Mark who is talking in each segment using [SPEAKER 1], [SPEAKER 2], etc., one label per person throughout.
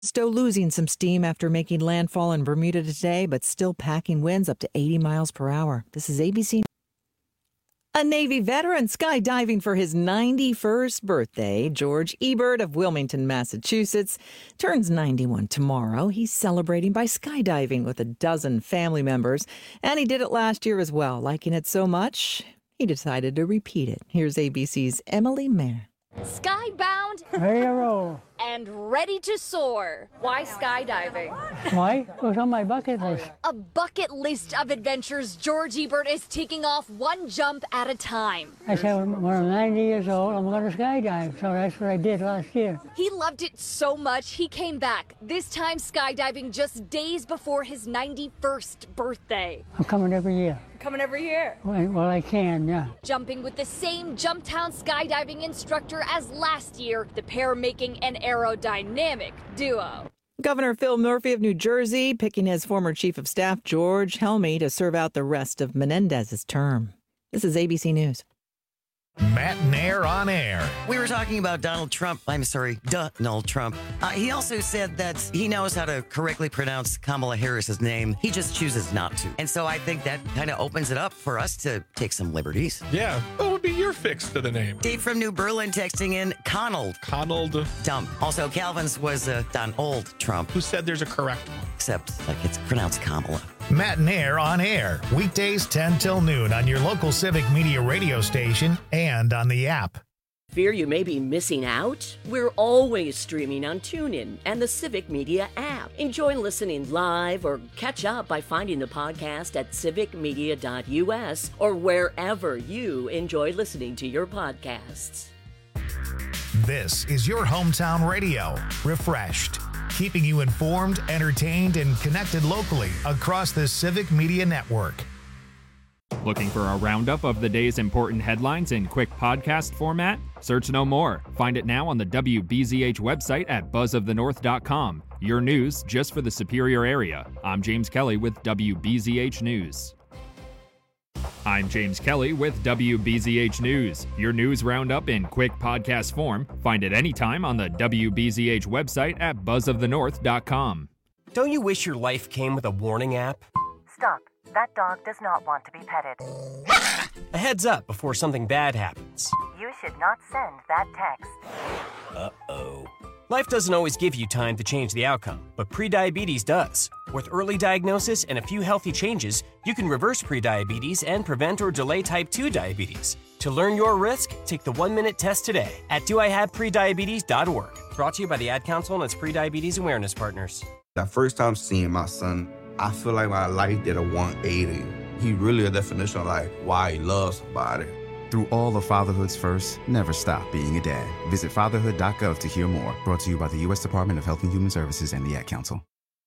[SPEAKER 1] Stowe losing some steam after making landfall in Bermuda today, but still packing winds up to 80 miles per hour. This is ABC. A Navy veteran skydiving for his 91st birthday. George Ebert of Wilmington, Massachusetts, turns 91 tomorrow. He's celebrating by skydiving with a dozen family members, and he did it last year as well. Liking it so much, he decided to repeat it. Here's ABC's Emily Mayer.
[SPEAKER 2] Skybound and ready to soar. Why skydiving?
[SPEAKER 3] Why? It was on my bucket list.
[SPEAKER 2] A bucket list of adventures George Ebert is taking off one jump at a time.
[SPEAKER 3] I said, when I'm 90 years old, I'm going to skydive. So that's what I did last year.
[SPEAKER 2] He loved it so much, he came back, this time skydiving just days before his 91st birthday.
[SPEAKER 3] I'm coming every year.
[SPEAKER 2] Coming every year.
[SPEAKER 3] Well, I can, yeah.
[SPEAKER 2] Jumping with the same Jumptown skydiving instructor as last year, the pair making an aerodynamic duo.
[SPEAKER 1] Governor Phil Murphy of New Jersey picking his former chief of staff, George Helmy, to serve out the rest of Menendez's term. This is ABC News.
[SPEAKER 4] Matt Nair on air.
[SPEAKER 5] We were talking about Donald Trump. Donald Trump. He also said that he knows how to correctly pronounce Kamala Harris's name. He just chooses not to. And so I think that kind of opens it up for us to take some liberties.
[SPEAKER 6] Yeah. What would be your fix to the name?
[SPEAKER 5] Dave from New Berlin texting in Conald. Dump. Also, Calvin's was Donald Trump.
[SPEAKER 6] Who said there's a correct one?
[SPEAKER 5] Except like it's pronounced Kamala.
[SPEAKER 4] Matt Nair on air. Weekdays 10 till noon on your local Civic Media radio station and on the app.
[SPEAKER 7] Fear you may be missing out? We're always streaming on TuneIn and the Civic Media app. Enjoy listening live or catch up by finding the podcast at civicmedia.us or wherever you enjoy listening to your podcasts.
[SPEAKER 4] This is your hometown radio. Refreshed. Keeping you informed, entertained, and connected locally across the Civic Media Network.
[SPEAKER 8] Looking for a roundup of the day's important headlines in quick podcast format? Search no more. Find it now on the WBZH website at buzzofthenorth.com. Your news just for the Superior area. I'm James Kelly with WBZH News. I'm James Kelly with WBZH News. Your news roundup in quick podcast form. Find it anytime on the WBZH website at buzzofthenorth.com.
[SPEAKER 9] Don't you wish your life came with a warning app?
[SPEAKER 10] Stop. That dog does not want to be petted.
[SPEAKER 9] A heads up before something bad happens.
[SPEAKER 10] You should not send that text.
[SPEAKER 9] Uh-oh. Life doesn't always give you time to change the outcome, but prediabetes does. With early diagnosis and a few healthy changes, you can reverse prediabetes and prevent or delay type 2 diabetes. To learn your risk, take the 1-minute test today at doihaveprediabetes.org. Brought to you by the Ad Council and its prediabetes awareness partners.
[SPEAKER 11] That first time seeing my son, I feel like my life did a 180. He really a definition of like why he loves somebody.
[SPEAKER 12] Through all of fatherhood's first, never stop being a dad. Visit fatherhood.gov to hear more. Brought to you by the U.S. Department of Health and Human Services and the Ad Council.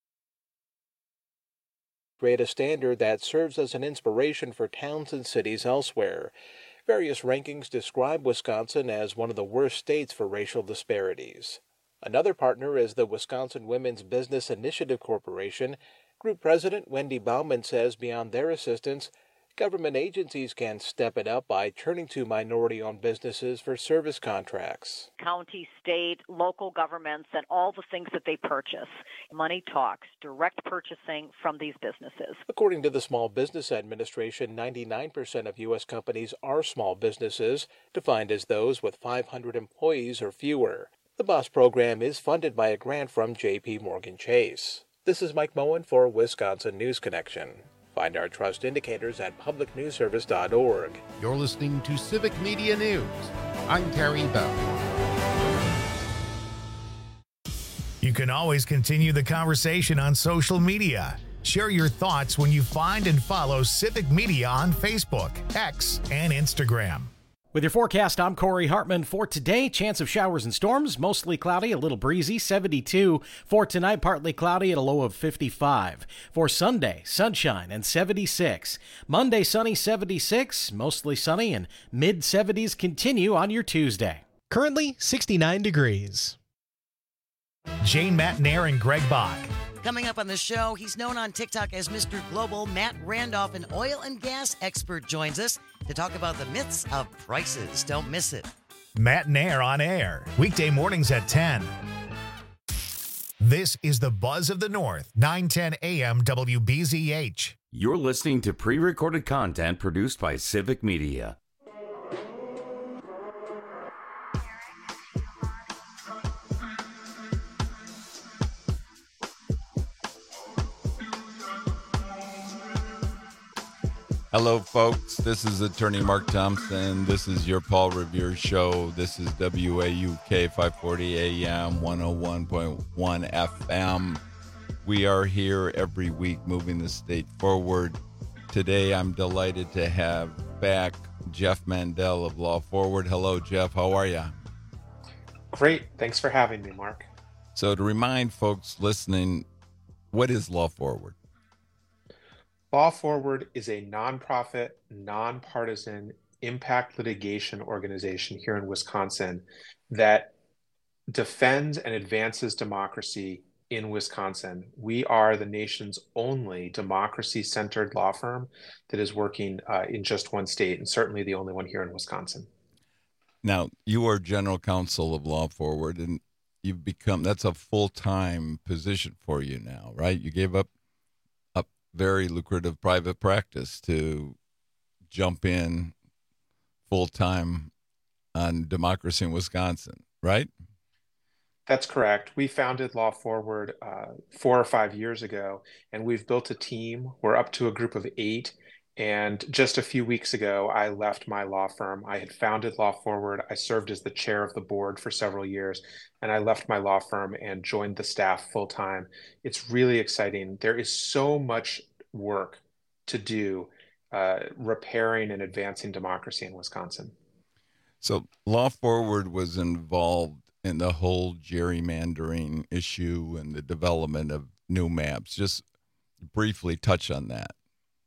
[SPEAKER 13] Create a standard that serves as an inspiration for towns and cities elsewhere. Various rankings describe Wisconsin as one of the worst states for racial disparities. Another partner is the Wisconsin Women's Business Initiative Corporation. Group President Wendy Baumann says beyond their assistance, government agencies can step it up by turning to minority-owned businesses for service contracts.
[SPEAKER 14] County, state, local governments, and all the things that they purchase. Money talks, direct purchasing from these businesses.
[SPEAKER 13] According to the Small Business Administration, 99% of U.S. companies are small businesses, defined as those with 500 employees or fewer. The BOSS program is funded by a grant from J.P. Morgan Chase. This is Mike Moen for Wisconsin News Connection. Find our trust indicators at publicnewsservice.org.
[SPEAKER 15] You're listening to Civic Media News. I'm Terry Bell.
[SPEAKER 4] You can always continue the conversation on social media. Share your thoughts when you find and follow Civic Media on Facebook, X, and Instagram.
[SPEAKER 16] With your forecast, I'm Corey Hartman. For today, chance of showers and storms, mostly cloudy, a little breezy, 72. For tonight, partly cloudy at a low of 55. For Sunday, sunshine and 76. Monday, sunny, 76, mostly sunny, and mid-70s continue on your Tuesday.
[SPEAKER 17] Currently, 69 degrees.
[SPEAKER 4] Jane, Matt Nair, and Greg Bach.
[SPEAKER 5] Coming up on the show, he's known on TikTok as Mr. Global. Matt Randolph, an oil and gas expert, joins us to talk about the myths of prices. Don't miss it.
[SPEAKER 4] Matt Nair on air, weekday mornings at 10. This is the Buzz of the North, 910 AM WBZH.
[SPEAKER 18] You're listening to pre-recorded content produced by Civic Media.
[SPEAKER 19] Hello, folks. This is attorney Mark Thompson. This is your Paul Revere show. This is WAUK 540 AM, 101.1 FM. We are here every week moving the state forward. Today, I'm delighted to have back Jeff Mandel of Law Forward. Hello, Jeff. How are you?
[SPEAKER 20] Great. Thanks for having me, Mark.
[SPEAKER 19] So to remind folks listening, what is Law Forward?
[SPEAKER 20] Law Forward is a nonprofit, nonpartisan impact litigation organization here in Wisconsin that defends and advances democracy in Wisconsin. We are the nation's only democracy-centered law firm that is working in just one state, and certainly the only one here in Wisconsin.
[SPEAKER 19] Now, you are general counsel of Law Forward, and you've become, that's a full-time position for you now, right? You gave up a very lucrative private practice to jump in full-time on democracy in Wisconsin, right?
[SPEAKER 20] That's correct. We founded Law Forward 4 or 5 years ago, and we've built a team. We're up to a group of 8. And just a few weeks ago, I left my law firm. I had founded Law Forward. I served as the chair of the board for several years, and I left my law firm and joined the staff full time. It's really exciting. There is so much work to do repairing and advancing democracy in Wisconsin.
[SPEAKER 19] So Law Forward was involved in the whole gerrymandering issue and the development of new maps. Just briefly touch on that.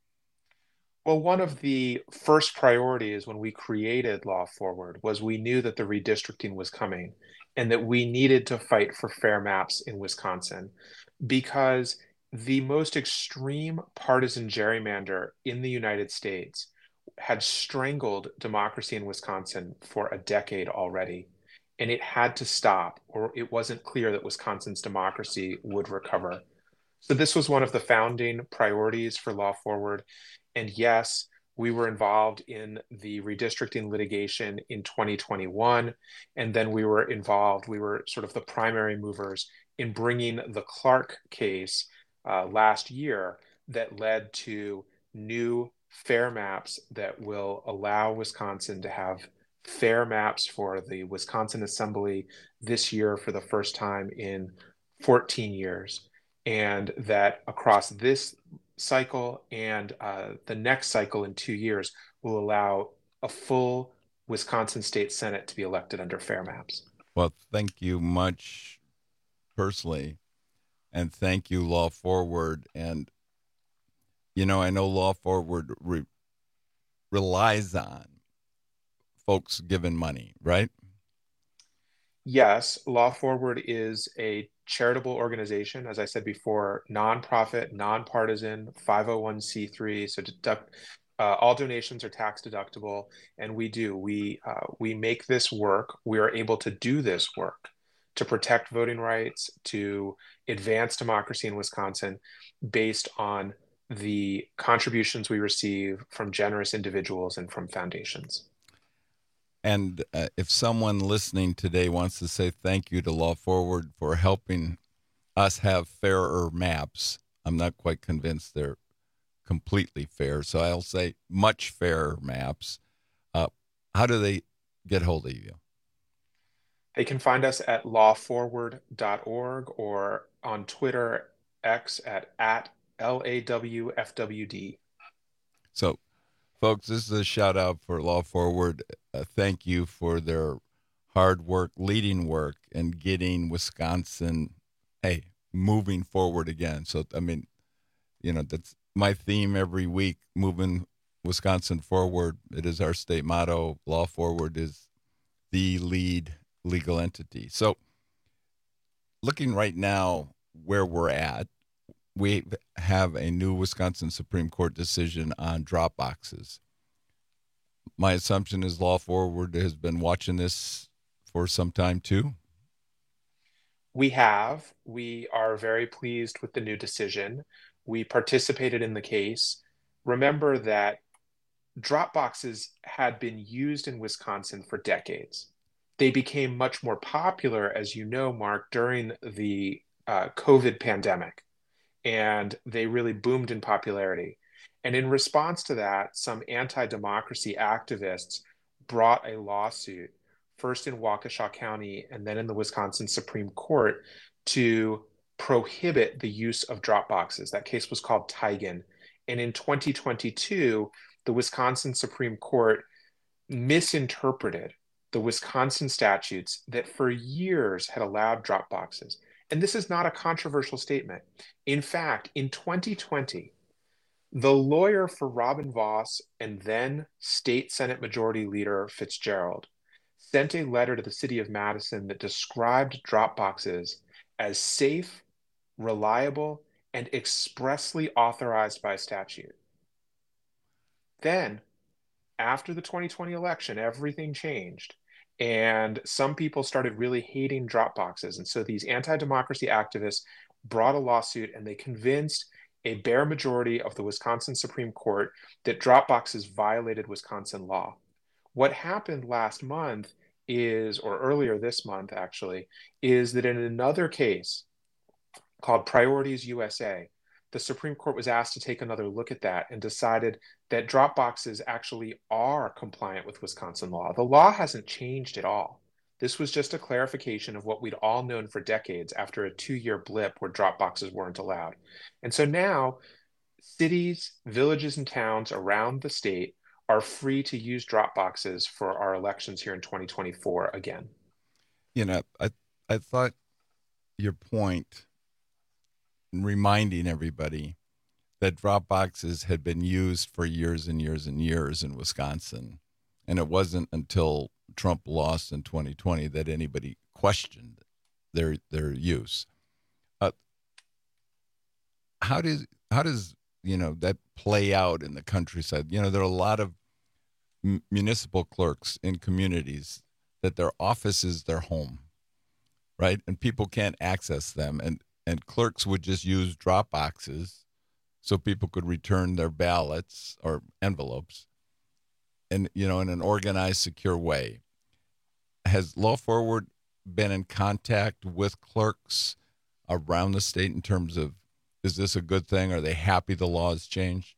[SPEAKER 20] Well, one of the first priorities when we created Law Forward was we knew that the redistricting was coming and that we needed to fight for fair maps in Wisconsin because the most extreme partisan gerrymander in the United States had strangled democracy in Wisconsin for a decade already. And it had to stop, or it wasn't clear that Wisconsin's democracy would recover. So this was one of the founding priorities for Law Forward. And yes, we were involved in the redistricting litigation in 2021. And then we were sort of the primary movers in bringing the Clark case last year that led to new fair maps that will allow Wisconsin to have fair maps for the Wisconsin Assembly this year for the first time in 14 years. And that across this cycle and the next cycle in 2 years will allow a full Wisconsin State Senate to be elected under fair maps.
[SPEAKER 19] Well, thank you much personally. And thank you, Law Forward. And, you know, I know Law Forward relies on folks giving money, right?
[SPEAKER 20] Yes, Law Forward is a charitable organization, as I said before, nonprofit, nonpartisan, 501c3. So all donations are tax deductible, and we make this work. We are able to do this work to protect voting rights, to advance democracy in Wisconsin, based on the contributions we receive from generous individuals and from foundations.
[SPEAKER 19] And if someone listening today wants to say thank you to Law Forward for helping us have fairer maps, I'm not quite convinced they're completely fair, so I'll say much fairer maps. How do they get hold of you?
[SPEAKER 20] They can find us at lawforward.org or on Twitter, X at LAWFWD.
[SPEAKER 19] So, folks, this is a shout out for Law Forward. Thank you for their hard work, leading work, and getting Wisconsin, moving forward again. So, I mean, you know, that's my theme every week, moving Wisconsin forward. It is our state motto. Law Forward is the lead legal entity. So, looking right now where we're at, we have a new Wisconsin Supreme Court decision on drop boxes. My assumption is Law Forward has been watching this for some time too.
[SPEAKER 20] We have. We are very pleased with the new decision. We participated in the case. Remember that drop boxes had been used in Wisconsin for decades. They became much more popular, as you know, Mark, during the COVID pandemic, and they really boomed in popularity. And in response to that, some anti-democracy activists brought a lawsuit, first in Waukesha County and then in the Wisconsin Supreme Court, to prohibit the use of drop boxes. That case was called Tigan. And in 2022, the Wisconsin Supreme Court misinterpreted the Wisconsin statutes that for years had allowed drop boxes. And this is not a controversial statement. In fact, in 2020, the lawyer for Robin Vos and then State Senate Majority Leader Fitzgerald sent a letter to the city of Madison that described drop boxes as safe, reliable, and expressly authorized by statute. Then, after the 2020 election, everything changed, and some people started really hating drop boxes. And so these anti-democracy activists brought a lawsuit, and they convinced a bare majority of the Wisconsin Supreme Court that drop boxes violated Wisconsin law. What happened last month is, or earlier this month actually, is that in another case called Priorities USA, the Supreme Court was asked to take another look at that and decided that drop boxes actually are compliant with Wisconsin law. The law hasn't changed at all. This was just a clarification of what we'd all known for decades after a 2-year blip where drop boxes weren't allowed. And so now cities, villages, and towns around the state are free to use drop boxes for our elections here in 2024 again.
[SPEAKER 19] You know, I thought your point in reminding everybody that drop boxes had been used for years and years and years in Wisconsin. And it wasn't until Trump lost in 2020 that anybody questioned their use. How does that play out in the countryside? You know, there are a lot of municipal clerks in communities that their office is their home, right? And people can't access them, and clerks would just use drop boxes so people could return their ballots or envelopes, and in an organized, secure way. Has Law Forward been in contact with clerks around the state in terms of, is this a good thing? Are they happy the law has changed?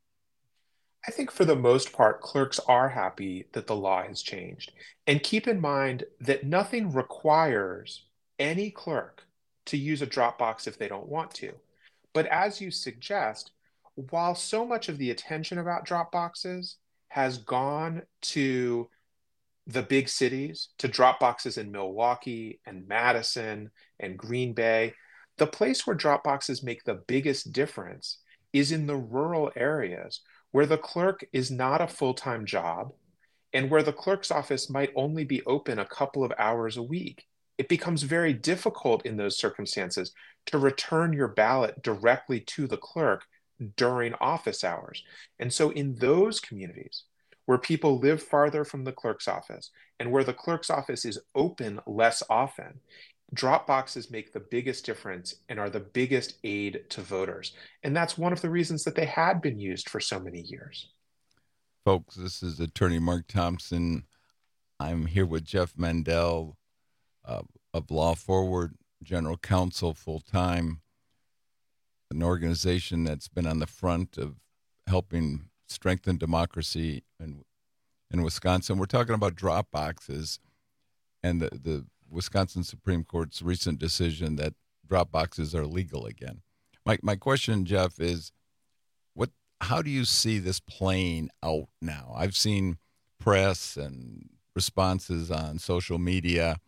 [SPEAKER 20] I think for the most part, clerks are happy that the law has changed. And keep in mind that nothing requires any clerk to use a drop box if they don't want to. But as you suggest, while so much of the attention about drop boxes has gone to the big cities, to drop boxes in Milwaukee and Madison and Green Bay, the place where drop boxes make the biggest difference is in the rural areas where the clerk is not a full-time job and where the clerk's office might only be open a couple of hours a week. It becomes very difficult in those circumstances to return your ballot directly to the clerk during office hours. And so in those communities where people live farther from the clerk's office and where the clerk's office is open less often, drop boxes make the biggest difference and are the biggest aid to voters. And that's one of the reasons that they had been used for so many years.
[SPEAKER 19] Folks, this is Attorney Mark Thompson. I'm here with Jeff Mandel of Law Forward, General Counsel full-time, an organization that's been on the front of helping strengthen democracy in Wisconsin. We're talking about drop boxes and the Wisconsin Supreme Court's recent decision that drop boxes are legal again. My question, Jeff, is how do you see this playing out now? I've seen press and responses on social media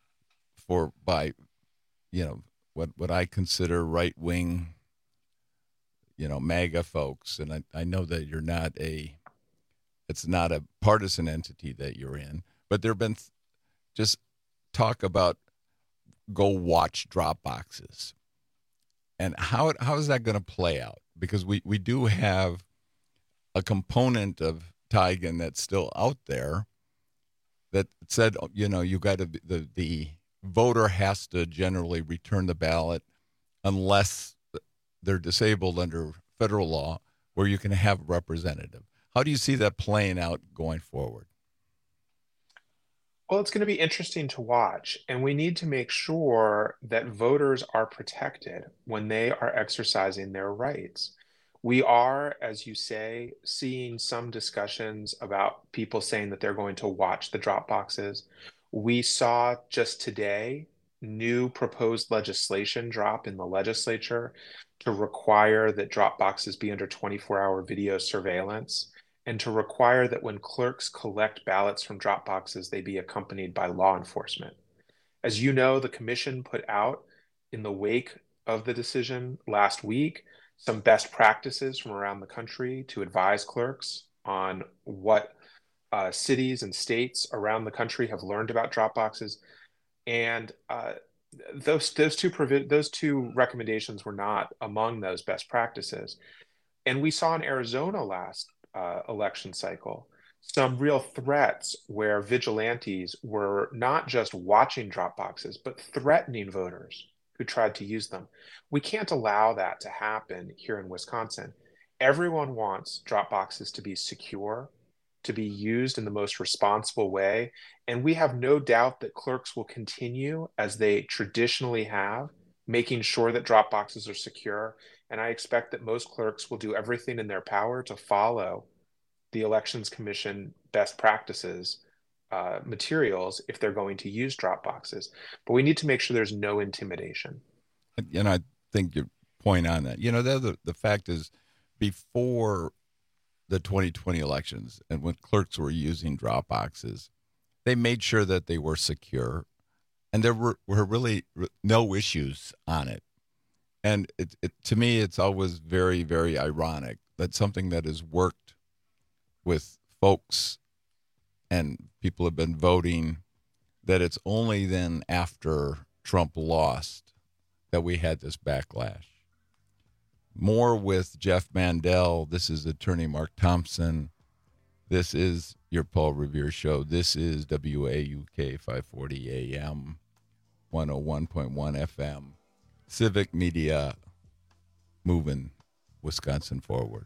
[SPEAKER 19] by what I consider right-wing, MAGA folks, and I know that it's not a partisan entity that you're in, but there have been just talk about go watch drop boxes. And how is that going to play out? Because we do have a component of Tigan that's still out there that said, you got to the voter has to generally return the ballot unless they're disabled under federal law, where you can have a representative. How do you see that playing out going forward?
[SPEAKER 20] Well, it's going to be interesting to watch, and we need to make sure that voters are protected when they are exercising their rights. We are, as you say, seeing some discussions about people saying that they're going to watch the drop boxes. We saw just today new proposed legislation drop in the legislature to require that drop boxes be under 24-hour video surveillance, and to require that when clerks collect ballots from drop boxes, they be accompanied by law enforcement. As you know, the commission put out in the wake of the decision last week some best practices from around the country to advise clerks on what cities and states around the country have learned about drop boxes. And those two recommendations were not among those best practices. And we saw in Arizona last election cycle some real threats where vigilantes were not just watching drop boxes, but threatening voters who tried to use them. We can't allow that to happen here in Wisconsin. Everyone wants drop boxes to be secure, to be used in the most responsible way. And we have no doubt that clerks will continue, as they traditionally have, making sure that drop boxes are secure. And I expect that most clerks will do everything in their power to follow the Elections Commission best practices materials if they're going to use drop boxes. But we need to make sure there's no intimidation.
[SPEAKER 19] And I think your point on that, the fact is, before the 2020 elections and when clerks were using drop boxes, they made sure that they were secure, and there were really no issues on it. And to me, it's always very, very ironic that something that has worked with folks and people have been voting, that it's only then after Trump lost that we had this backlash. More with Jeff Mandel. This is attorney Mark Thompson. This is your Paul Revere Show. This is WAUK 540 AM, 101.1 FM. Civic Media, moving Wisconsin forward.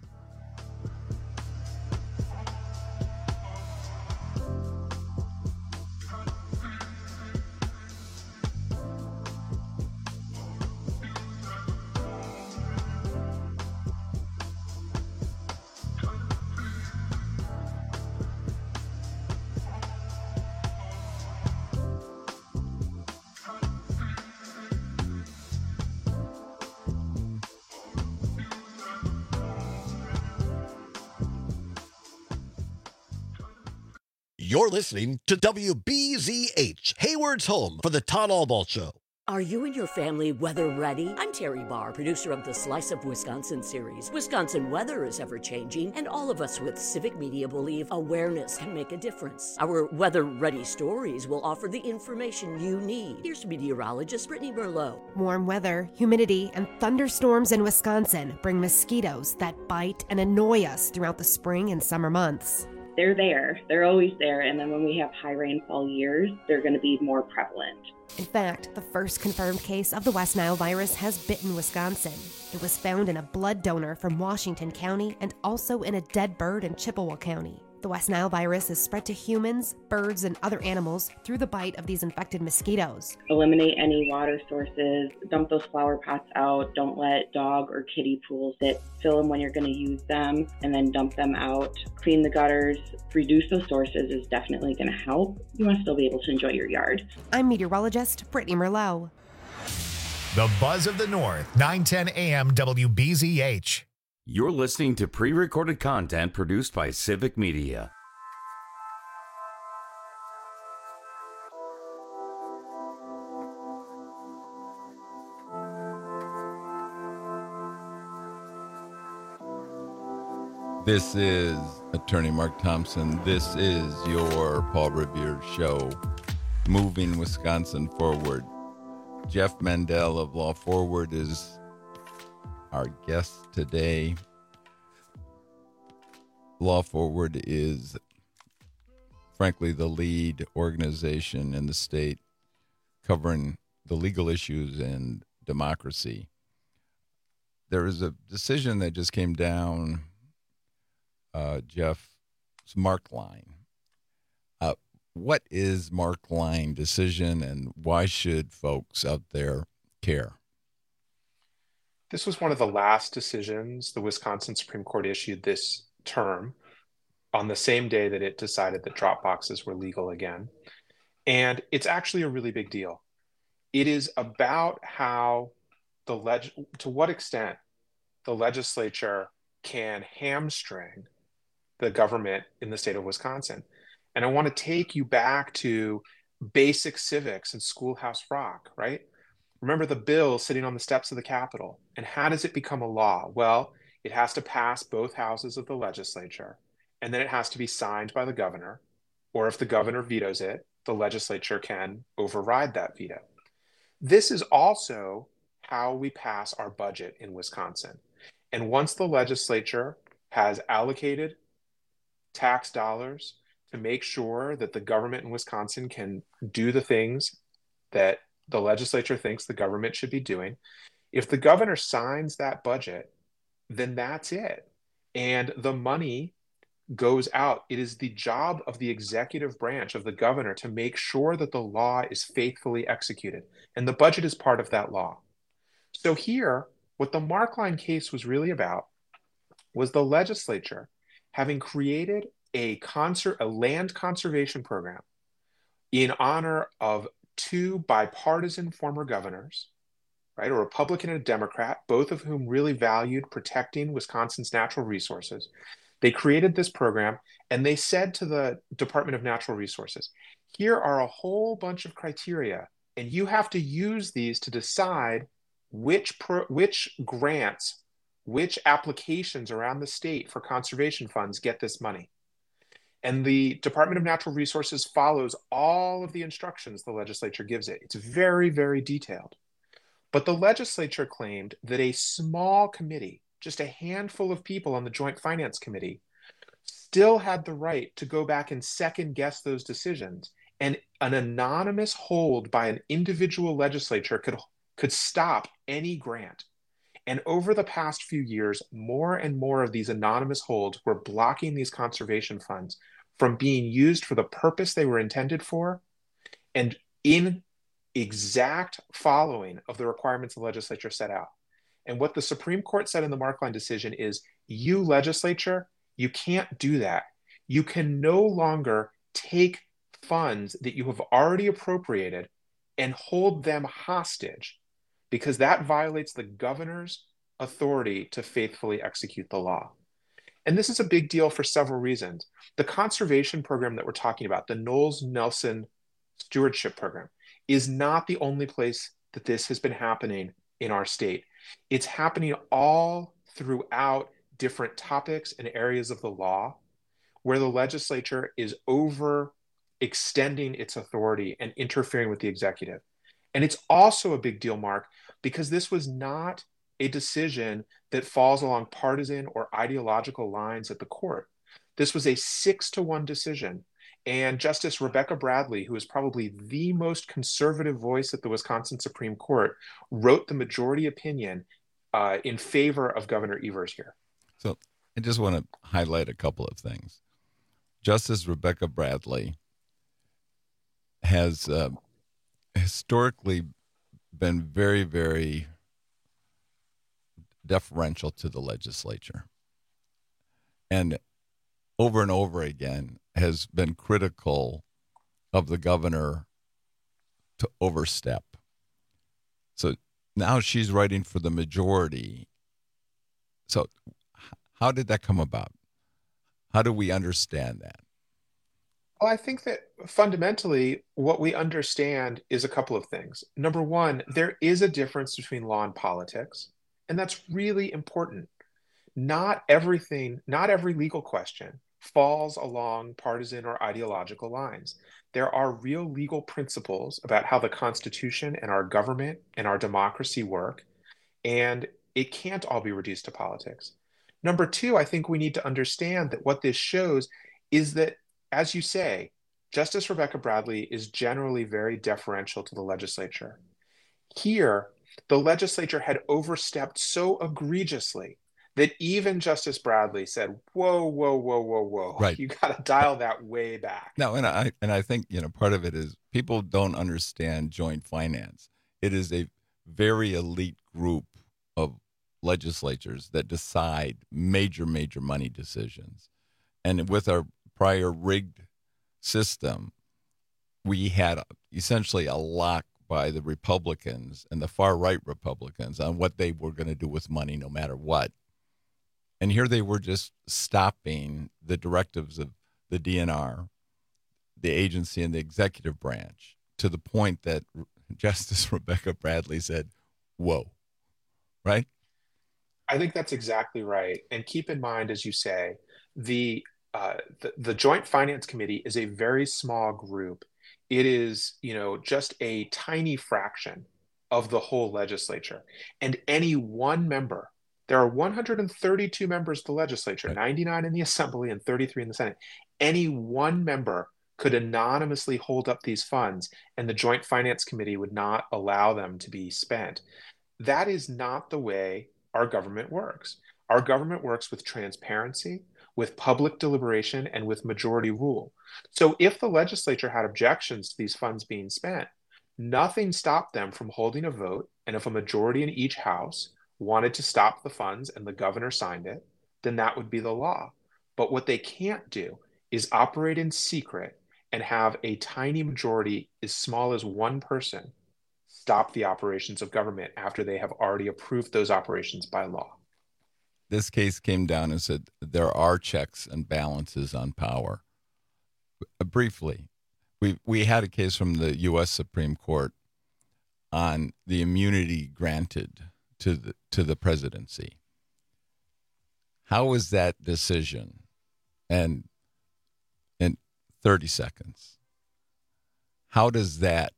[SPEAKER 21] You're listening to WBZH, Hayward's home for the Todd Albaugh Show.
[SPEAKER 7] Are you and your family weather ready? I'm Terry Barr, producer of the Slice of Wisconsin series. Wisconsin weather is ever-changing, and all of us with Civic Media believe awareness can make a difference. Our weather-ready stories will offer the information you need. Here's meteorologist Brittany Merlot.
[SPEAKER 22] Warm weather, humidity, and thunderstorms in Wisconsin bring mosquitoes that bite and annoy us throughout the spring and summer months.
[SPEAKER 23] They're there. They're always there. And then when we have high rainfall years, they're going to be more prevalent.
[SPEAKER 22] In fact, the first confirmed case of the West Nile virus has bitten Wisconsin. It was found in a blood donor from Washington County and also in a dead bird in Chippewa County. The West Nile virus is spread to humans, birds, and other animals through the bite of these infected mosquitoes.
[SPEAKER 23] Eliminate any water sources, dump those flower pots out, don't let dog or kitty pools sit, fill them when you're going to use them, and then dump them out. Clean the gutters, reduce those sources is definitely going to help. You want to still be able to enjoy your yard.
[SPEAKER 22] I'm meteorologist Brittany Merlot.
[SPEAKER 4] The Buzz of the North, 910 AM WBZH.
[SPEAKER 18] You're listening to pre-recorded content produced by Civic Media.
[SPEAKER 19] This is attorney Mark Thompson. This is your Paul Revere Show, moving Wisconsin forward. Jeff Mandel of Law Forward is our guest today. Law Forward is, frankly, the lead organization in the state covering the legal issues in democracy. There is a decision that just came down, Jeff, it's Mark Line. What is Mark Line decision, and why should folks out there care?
[SPEAKER 20] This was one of the last decisions the Wisconsin Supreme Court issued this term on the same day that it decided that drop boxes were legal again. And it's actually a really big deal. It is about how to what extent the legislature can hamstring the government in the state of Wisconsin. And I want to take you back to basic civics and Schoolhouse Rock, right? Remember the bill sitting on the steps of the Capitol. And how does it become a law? Well, it has to pass both houses of the legislature, and then it has to be signed by the governor, or if the governor vetoes it, the legislature can override that veto. This is also how we pass our budget in Wisconsin. And once the legislature has allocated tax dollars to make sure that the government in Wisconsin can do the things that the legislature thinks the government should be doing, if the governor signs that budget, then that's it. And the money goes out. It is the job of the executive branch of the governor to make sure that the law is faithfully executed. And the budget is part of that law. So here, what the Mark Line case was really about was the legislature having created a land conservation program in honor of two bipartisan former governors, right? A Republican and a Democrat, both of whom really valued protecting Wisconsin's natural resources. They created this program, and they said to the Department of Natural Resources, here are a whole bunch of criteria, and you have to use these to decide which grants, which applications around the state for conservation funds get this money. And the Department of Natural Resources follows all of the instructions the legislature gives it. It's very, very detailed. But the legislature claimed that a small committee, just a handful of people on the Joint Finance Committee, still had the right to go back and second guess those decisions. And an anonymous hold by an individual legislature could stop any grant. And over the past few years, more and more of these anonymous holds were blocking these conservation funds from being used for the purpose they were intended for, and in exact following of the requirements the legislature set out. And what the Supreme Court said in the Mark Line decision is, you legislature, you can't do that. You can no longer take funds that you have already appropriated and hold them hostage, because that violates the governor's authority to faithfully execute the law. And this is a big deal for several reasons. The conservation program that we're talking about, the Knowles-Nelson Stewardship Program, is not the only place that this has been happening in our state. It's happening all throughout different topics and areas of the law where the legislature is overextending its authority and interfering with the executive. And it's also a big deal, Mark, because this was not a decision that falls along partisan or ideological lines at the court. This was a 6-1 decision. And Justice Rebecca Bradley, who is probably the most conservative voice at the Wisconsin Supreme Court, wrote the majority opinion in favor of Governor Evers here.
[SPEAKER 19] So I just want to highlight a couple of things. Justice Rebecca Bradley has historically been very, very deferential to the legislature, and over again has been critical of the governor to overstep. So now she's writing for the majority. So how did that come about? How do we understand that?
[SPEAKER 20] Well, I think that fundamentally what we understand is a couple of things. Number one, there is a difference between law and politics, and that's really important. Not every legal question falls along partisan or ideological lines. There are real legal principles about how the Constitution and our government and our democracy work, and it can't all be reduced to politics. Number two, I think we need to understand that what this shows is that, as you say, Justice Rebecca Bradley is generally very deferential to the legislature. Here, the legislature had overstepped so egregiously that even Justice Bradley said, whoa, whoa, whoa, whoa, whoa.
[SPEAKER 19] Right.
[SPEAKER 20] You got to dial that way back.
[SPEAKER 19] No, and I think, part of it is people don't understand joint finance. It is a very elite group of legislatures that decide major money decisions. And with our prior rigged system, we had essentially a lock by the Republicans and the far-right Republicans on what they were going to do with money no matter what. And here they were just stopping the directives of the DNR, the agency, and the executive branch to the point that Justice Rebecca Bradley said, whoa, right?
[SPEAKER 20] I think that's exactly right. And keep in mind, as you say, the Joint Finance Committee is a very small group. It is, just a tiny fraction of the whole legislature. And any one member, there are 132 members of the legislature, right. 99 in the Assembly and 33 in the Senate. Any one member could anonymously hold up these funds, and the Joint Finance Committee would not allow them to be spent. That is not the way our government works. Our government works with transparency, with public deliberation, and with majority rule. So if the legislature had objections to these funds being spent, nothing stopped them from holding a vote, and if a majority in each house wanted to stop the funds and the governor signed it, then that would be the law. But what they can't do is operate in secret and have a tiny majority as small as one person stop the operations of government after they have already approved those operations by law.
[SPEAKER 19] This case came down and said there are checks and balances on power. Briefly, we had a case from the U.S. Supreme Court on the immunity granted to the presidency. How was that decision? And in 30 seconds, how does that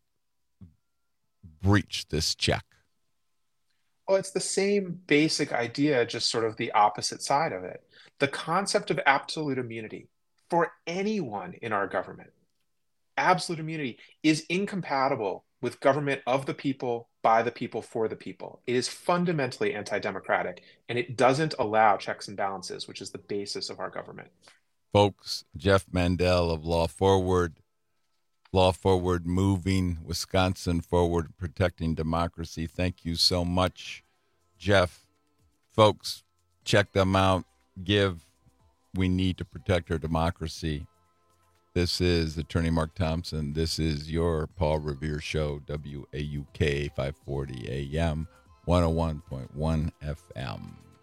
[SPEAKER 19] breach this check?
[SPEAKER 20] Well, it's the same basic idea, just sort of the opposite side of it. The concept of absolute immunity for anyone in our government, absolute immunity is incompatible with government of the people, by the people, for the people. It is fundamentally anti-democratic, and it doesn't allow checks and balances, which is the basis of our government.
[SPEAKER 19] Folks, Jeff Mandel of Law Forward moving Wisconsin forward, protecting democracy. Thank you so much, Jeff. Folks, check them out. We need to protect our democracy. This is Attorney Mark Thompson. This is your Paul Revere Show, WAUK 540 AM, 101.1 FM.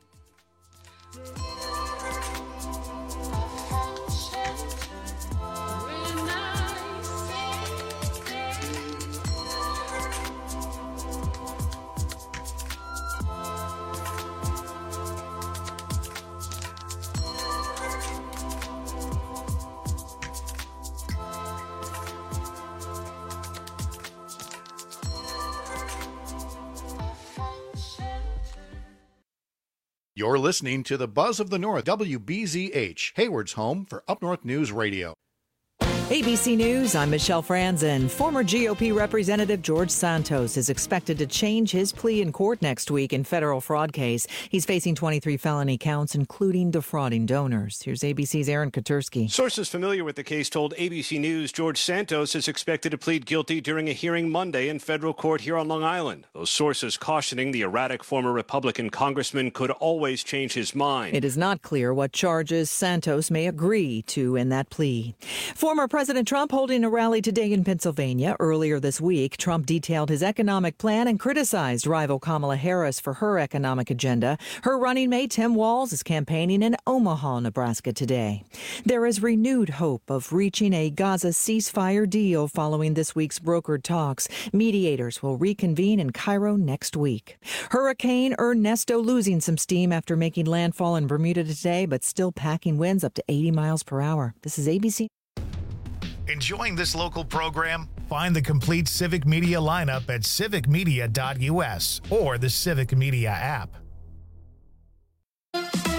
[SPEAKER 1] You're listening to the Buzz of the North, WBZH, Hayward's home for Up North News Radio.
[SPEAKER 2] ABC News, I'm Michelle Franzen. Former GOP Representative George Santos is expected to change his plea in court next week in federal fraud case. He's facing 23 felony counts, including defrauding donors. Here's ABC's Aaron Katursky.
[SPEAKER 3] Sources familiar with the case told ABC News George Santos is expected to plead guilty during a hearing Monday in federal court here on Long Island. Those sources cautioning the erratic former Republican congressman could always change his mind.
[SPEAKER 2] It is not clear what charges Santos may agree to in that plea. Former President Trump holding a rally today in Pennsylvania. Earlier this week, Trump detailed his economic plan and criticized rival Kamala Harris for her economic agenda. Her running mate, Tim Walz, is campaigning in Omaha, Nebraska today. There is renewed hope of reaching a Gaza ceasefire deal following this week's brokered talks. Mediators will reconvene in Cairo next week. Hurricane Ernesto losing some steam after making landfall in Bermuda today, but still packing winds up to 80 miles per hour. This is ABC.
[SPEAKER 4] Enjoying this local program? Find the complete Civic Media lineup at civicmedia.us or the Civic Media app.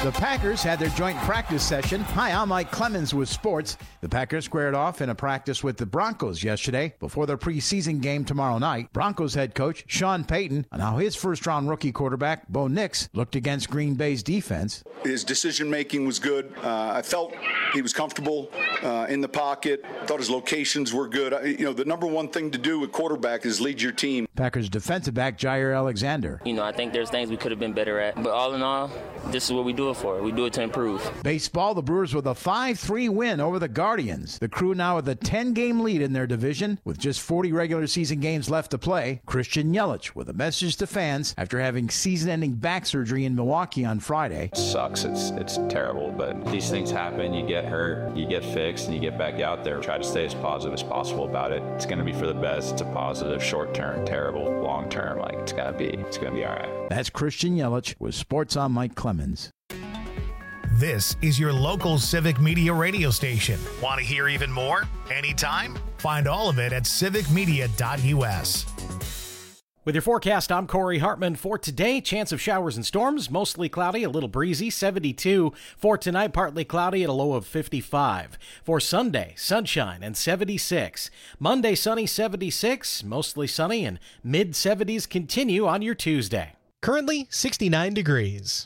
[SPEAKER 6] The Packers had their joint practice session. Hi, I'm Mike Clemens with sports. The Packers squared off in a practice with the Broncos yesterday before their preseason game tomorrow night. Broncos head coach Sean Payton on how his first-round rookie quarterback, Bo Nix, looked against Green Bay's defense.
[SPEAKER 8] His decision-making was good. I felt he was comfortable in the pocket. Thought his locations were good. The number one thing to do with quarterback is lead your team.
[SPEAKER 6] Packers defensive back Jair Alexander.
[SPEAKER 10] I think there's things we could have been better at. But all in all, this is what we do it for. We do it to improve.
[SPEAKER 6] Baseball, the Brewers with a 5-3 win over the Guardians. The Crew now with a 10-game lead in their division with just 40 regular season games left to play. Christian Yelich with a message to fans after having season-ending back surgery in Milwaukee on Friday.
[SPEAKER 24] It sucks. It's terrible, but these things happen. You get hurt, you get fixed, and you get back out there. Try to stay as positive as possible about it. It's going to be for the best. It's a positive, short-term, terrible, long-term. It's going to be all right.
[SPEAKER 6] That's Christian Yelich with Sports on Mike Clemens.
[SPEAKER 4] This is your local Civic Media radio station. Want to hear even more? Anytime? Find all of it at civicmedia.us.
[SPEAKER 16] With your forecast, I'm Corey Hartman. For today, chance of showers and storms, mostly cloudy, a little breezy, 72. For tonight, partly cloudy at a low of 55. For Sunday, sunshine and 76. Monday, sunny, 76, mostly sunny, and mid-70s continue on your Tuesday.
[SPEAKER 17] Currently, 69 degrees.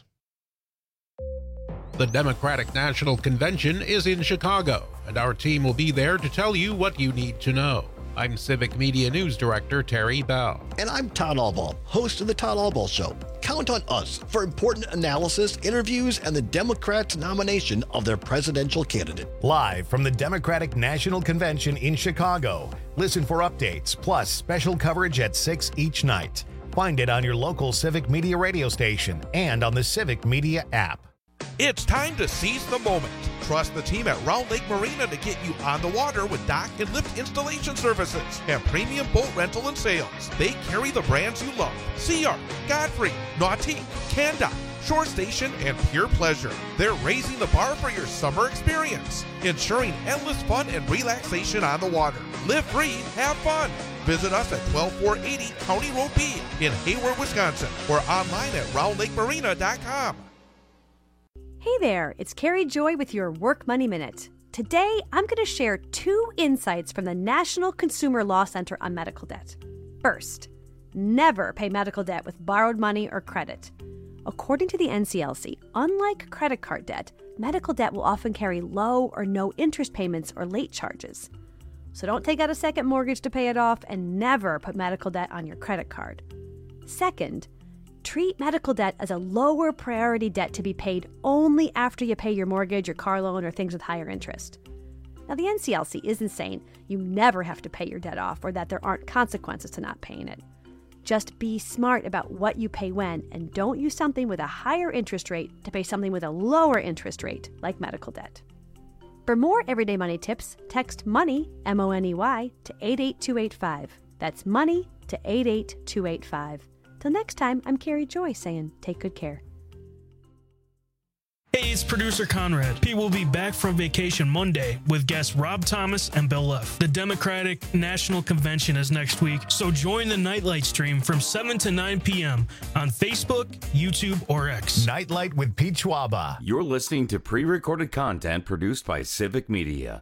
[SPEAKER 15] The Democratic National Convention is in Chicago, and our team will be there to tell you what you need to know. I'm Civic Media News Director Terry Bell.
[SPEAKER 21] And I'm Todd Albaugh, host of the Todd Albaugh Show. Count on us for important analysis, interviews, and the Democrats' nomination of their presidential candidate.
[SPEAKER 4] Live from the Democratic National Convention in Chicago. Listen for updates, plus special coverage at 6 each night. Find it on your local Civic Media radio station and on the Civic Media app.
[SPEAKER 25] It's time to seize the moment. Trust the team at Round Lake Marina to get you on the water with dock and lift installation services and premium boat rental and sales. They carry the brands you love: Sea Ark, Godfrey, Nautique, Canda, Shore Station, and Pure Pleasure. They're raising the bar for your summer experience, ensuring endless fun and relaxation on the water. Live free, have fun. Visit us at 12480 County Road B in Hayward, Wisconsin, or online at roundlakemarina.com.
[SPEAKER 26] Hey there, it's Carrie Joy with your Work Money Minute. Today, I'm going to share 2 insights from the National Consumer Law Center on medical debt. First, never pay medical debt with borrowed money or credit. According to the NCLC, unlike credit card debt, medical debt will often carry low or no interest payments or late charges. So don't take out a second mortgage to pay it off, and never put medical debt on your credit card. Second, treat medical debt as a lower priority debt to be paid only after you pay your mortgage, your car loan, or things with higher interest. Now, the NCLC isn't saying you never have to pay your debt off or that there aren't consequences to not paying it. Just be smart about what you pay when, and don't use something with a higher interest rate to pay something with a lower interest rate, like medical debt. For more everyday money tips, text MONEY, M-O-N-E-Y, to 88285. That's MONEY to 88285. Till next time, I'm Carrie Joy saying take good care.
[SPEAKER 27] Hey, it's producer Conrad. Pete will be back from vacation Monday with guests Rob Thomas and Bill Leff. The Democratic National Convention is next week, so join the Nightlight stream from 7 to 9 p.m. on Facebook, YouTube, or X.
[SPEAKER 4] Nightlight with Pete Schwaba.
[SPEAKER 18] You're listening to pre-recorded content produced by Civic Media.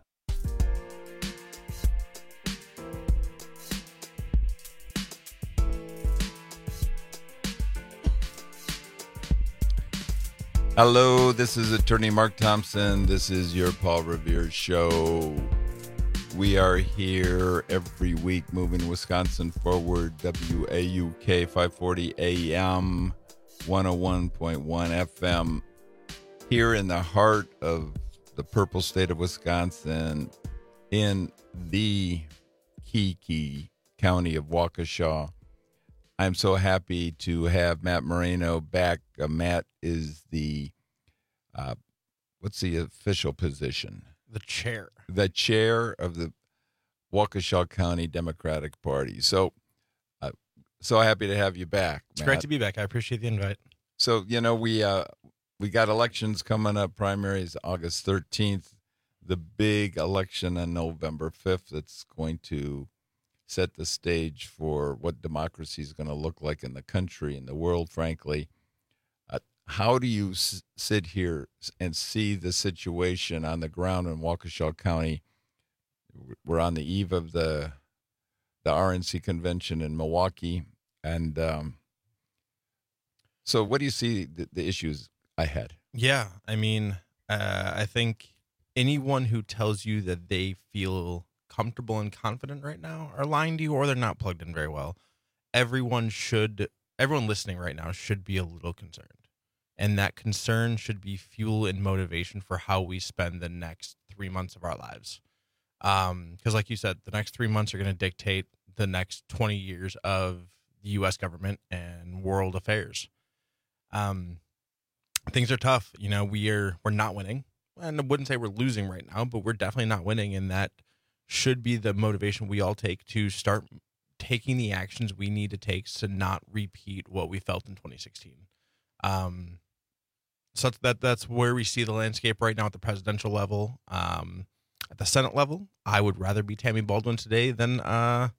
[SPEAKER 19] Hello, this is attorney Mark Thompson. This is your Paul Revere Show. We are here every week moving Wisconsin forward. WAUK 540 AM, 101.1 FM. Here in the heart of the purple state of Wisconsin, in the key county of Waukesha. I'm so happy to have Matt Moreno back. Matt is the, what's the official position?
[SPEAKER 17] The chair.
[SPEAKER 19] The chair of the Waukesha County Democratic Party. So happy to have you back,
[SPEAKER 17] It's
[SPEAKER 19] Matt.
[SPEAKER 17] great to be back. I appreciate the invite.
[SPEAKER 19] So, we got elections coming up, primaries August 13th, the big election on November 5th that's going to set the stage for what democracy is going to look like in the country and the world, frankly. how do you sit here and see the situation on the ground in Waukesha County? We're on the eve of the RNC convention in Milwaukee, and so what do you see the issues ahead?
[SPEAKER 17] Yeah, I mean, I think anyone who tells you that they feel comfortable and confident right now are lying to you, or they're not plugged in very well. Everyone listening right now should be a little concerned, and that concern should be fuel and motivation for how we spend the next 3 months of our lives. Because like you said, the next 3 months are going to dictate the next 20 years of the U.S. government and world affairs. Things are tough. You know, we're not winning, and I wouldn't say we're losing right now, but we're definitely not winning, and that should be the motivation we all take to start taking the actions we need to take to not repeat what we felt in 2016. So that's where we see the landscape right now at the presidential level. At the Senate level, I would rather be Tammy Baldwin today than Eric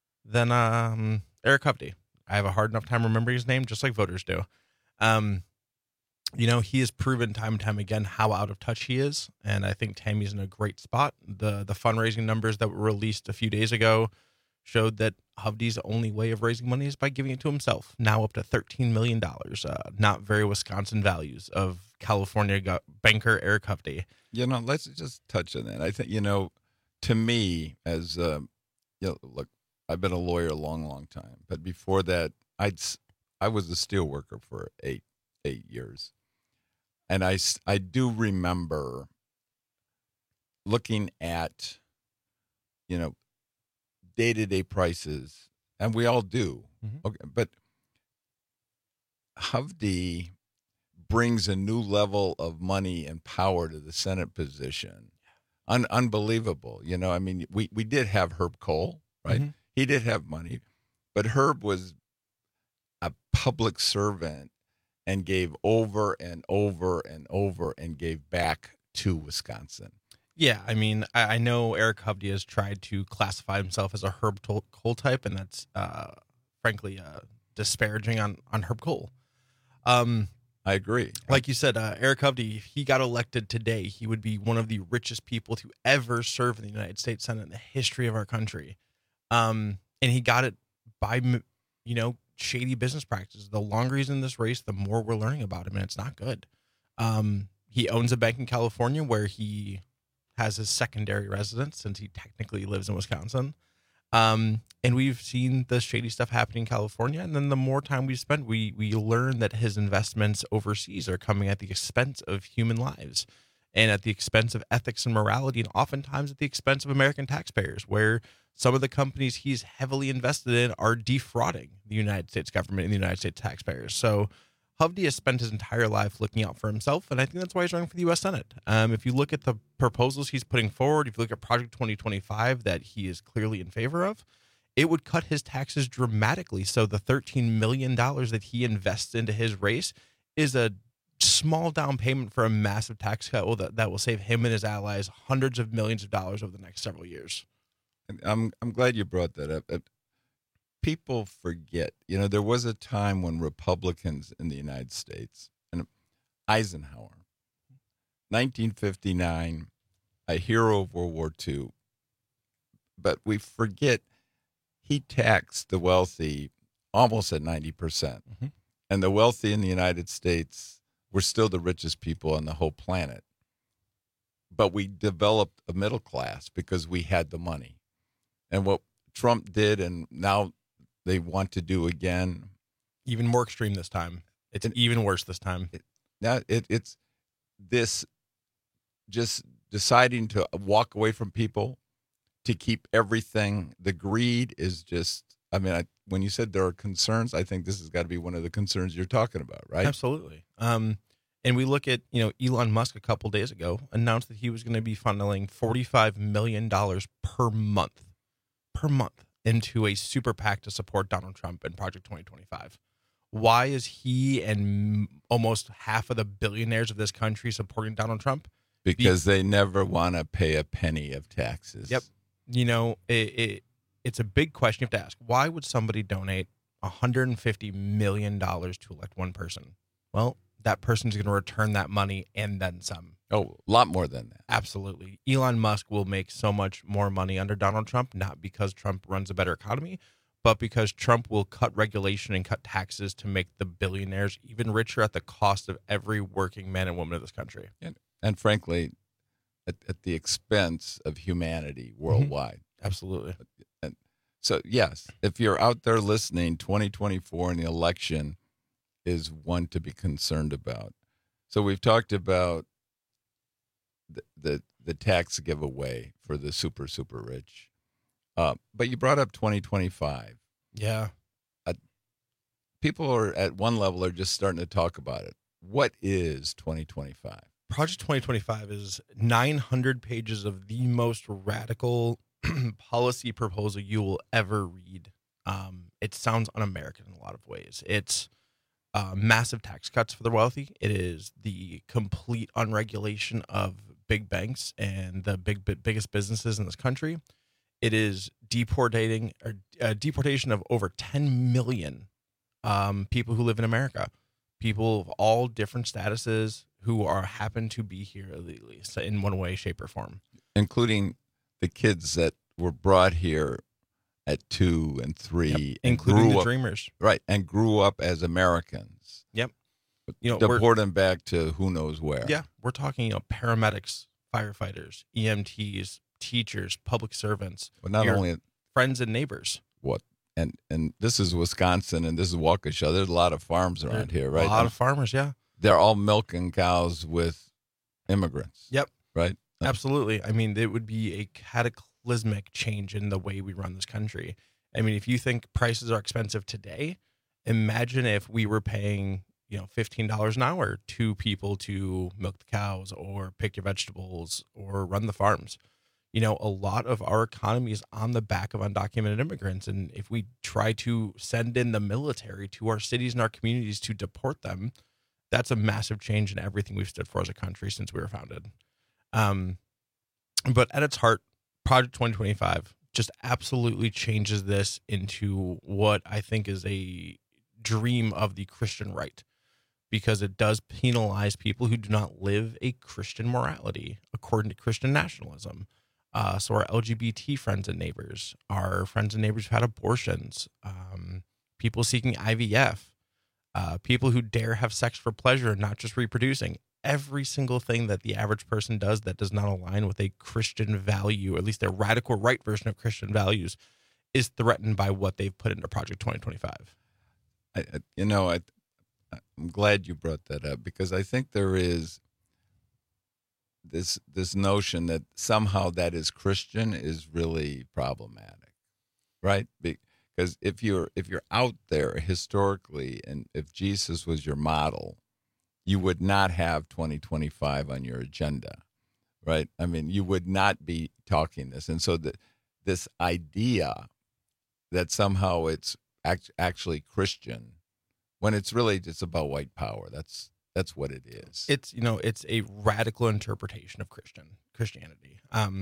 [SPEAKER 17] Hovde. I have a hard enough time remembering his name, just like voters do. You know, he has proven time and time again how out of touch he is, and I think Tammy's in a great spot. The fundraising numbers that were released a few days ago showed that Hovde's only way of raising money is by giving it to himself, now up to $13 million, not very Wisconsin values of California banker Eric Hovde.
[SPEAKER 19] You know, let's just touch on that. I think, you know, to me, as look, I've been a lawyer a long time, but before that, I was a steel worker for eight years. And I do remember looking at, you know, day-to-day prices, and we all do. Mm-hmm. Okay, but Hovde brings a new level of money and power to the Senate position. Unbelievable. You know, I mean, we did have Herb Kohl, right? Mm-hmm. He did have money, but Herb was a public servant and gave over and over and over and gave back to Wisconsin.
[SPEAKER 17] Yeah, I mean, I know Eric Hovde has tried to classify himself as a Herb Kohl type, and that's frankly disparaging on Herb Kohl.
[SPEAKER 19] I agree.
[SPEAKER 17] Like you said, Eric Hovde, if he got elected today, he would be one of the richest people to ever serve in the United States Senate in the history of our country. And he got it by, you know, shady business practices. The longer he's in this race, the more we're learning about him, and it's not good. He owns a bank in California where he has his secondary residence, since he technically lives in Wisconsin. And we've seen the shady stuff happening in California. And then the more time we spend, we learn that his investments overseas are coming at the expense of human lives and at the expense of ethics and morality, and oftentimes at the expense of American taxpayers, where some of the companies he's heavily invested in are defrauding the United States government and the United States taxpayers. So Hovde has spent his entire life looking out for himself, and I think that's why he's running for the U.S. Senate. If you look at the proposals he's putting forward, if you look at Project 2025 that he is clearly in favor of, it would cut his taxes dramatically. So the $13 million that he invests into his race is a small down payment for a massive tax cut that will save him and his allies hundreds of millions of dollars over the next several years.
[SPEAKER 19] I'm glad you brought that up. People forget, you know, there was a time when Republicans in the United States, and Eisenhower, 1959, a hero of World War II, but we forget he taxed the wealthy almost at 90%. Mm-hmm. And the wealthy in the United States were still the richest people on the whole planet. But we developed a middle class because we had the money. And what Trump did, and now they want to do again.
[SPEAKER 17] Even more extreme this time. It's even worse this time.
[SPEAKER 19] It's this just deciding to walk away from people to keep everything. The greed is just, I mean, when you said there are concerns, I think this has got to be one of the concerns you're talking about, right?
[SPEAKER 17] Absolutely. And we look at, you know, Elon Musk a couple days ago announced that he was going to be funneling $45 million per month into a super PAC to support Donald Trump and Project 2025. Why is he and almost half of the billionaires of this country supporting Donald Trump?
[SPEAKER 19] Because they never want to pay a penny of taxes.
[SPEAKER 17] Yep. You know, it's a big question you have to ask. Why would somebody donate $150 million to elect one person? Well, that person's going to return that money and then some.
[SPEAKER 19] Oh, a lot more than that.
[SPEAKER 17] Absolutely. Elon Musk will make so much more money under Donald Trump, not because Trump runs a better economy, but because Trump will cut regulation and cut taxes to make the billionaires even richer at the cost of every working man and woman of this country.
[SPEAKER 19] And frankly, at the expense of humanity worldwide.
[SPEAKER 17] Absolutely.
[SPEAKER 19] And so, yes, if you're out there listening, 2024 and the election is one to be concerned about. So we've talked about the tax giveaway for the super rich. But you brought up 2025.
[SPEAKER 17] Yeah.
[SPEAKER 19] People are at one level are just starting to talk about it. What is 2025?
[SPEAKER 17] Project 2025 is 900 pages of the most radical policy proposal you will ever read. It sounds un-American in a lot of ways. It's massive tax cuts for the wealthy. It is the complete unregulation of big banks and the biggest businesses in this country. It is deportation of over 10 million people who live in America, people of all different statuses who happen to be here illegally, so in one way, shape, or form,
[SPEAKER 19] including the kids that were brought here at 2 and 3,
[SPEAKER 17] including the dreamers,
[SPEAKER 19] right, and grew up as Americans.
[SPEAKER 17] Yep.
[SPEAKER 19] Deport them back to who knows where.
[SPEAKER 17] Yeah, we're talking paramedics, firefighters, EMTs, teachers, public servants,
[SPEAKER 19] but not only
[SPEAKER 17] friends and neighbors.
[SPEAKER 19] What and this is Wisconsin and this is Waukesha. There's a lot of farms around here, right?
[SPEAKER 17] A lot of farmers, yeah.
[SPEAKER 19] They're all milking cows with immigrants.
[SPEAKER 17] Yep.
[SPEAKER 19] Right.
[SPEAKER 17] Absolutely. I mean, it would be a cataclysmic change in the way we run this country. I mean, if you think prices are expensive today, imagine if we were paying, $15 an hour to people to milk the cows or pick your vegetables or run the farms. A lot of our economy is on the back of undocumented immigrants. And if we try to send in the military to our cities and our communities to deport them, that's a massive change in everything we've stood for as a country since we were founded. But at its heart, Project 2025 just absolutely changes this into what I think is a dream of the Christian right, because it does penalize people who do not live a Christian morality according to Christian nationalism. So our LGBT friends and neighbors, our friends and neighbors who've had abortions, people seeking IVF, people who dare have sex for pleasure and not just reproducing. Every single thing that the average person does that does not align with a Christian value, or at least a radical right version of Christian values, is threatened by what they've put into Project 2025.
[SPEAKER 19] I'm glad you brought that up, because I think there is this notion that somehow that is Christian is really problematic, right? Because if you're out there historically, and if Jesus was your model, you would not have 2025 on your agenda, right? I mean, you would not be talking this. And so this idea that somehow it's actually Christian, when it's really just about white power, that's what it is.
[SPEAKER 17] It's a radical interpretation of Christianity.